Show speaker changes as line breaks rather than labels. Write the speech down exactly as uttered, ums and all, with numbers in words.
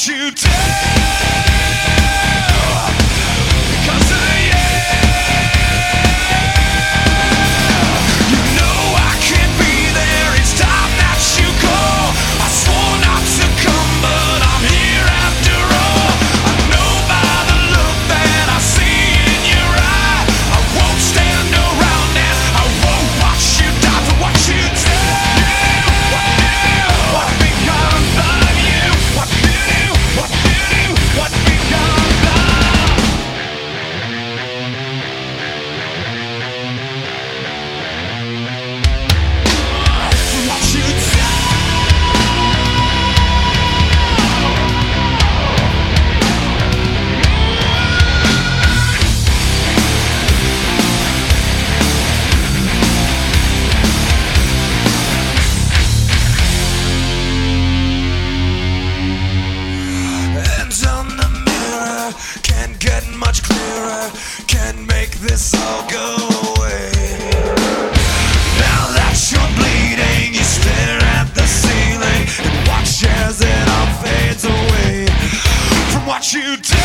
what you do because of you. You know I can't be there. It's time that you go. I swore not to come, but I'm here after all. I know by the look that I see in your eye, I won't stand around and I won't watch you die for what you do. What becomes of you? What you do? What you do? What becomes of? What you do? Hands on the mirror, can't get much clearer, can't make this all go away. Now that you're bleeding, you stare at the ceiling and watch as it all fades away from what you do.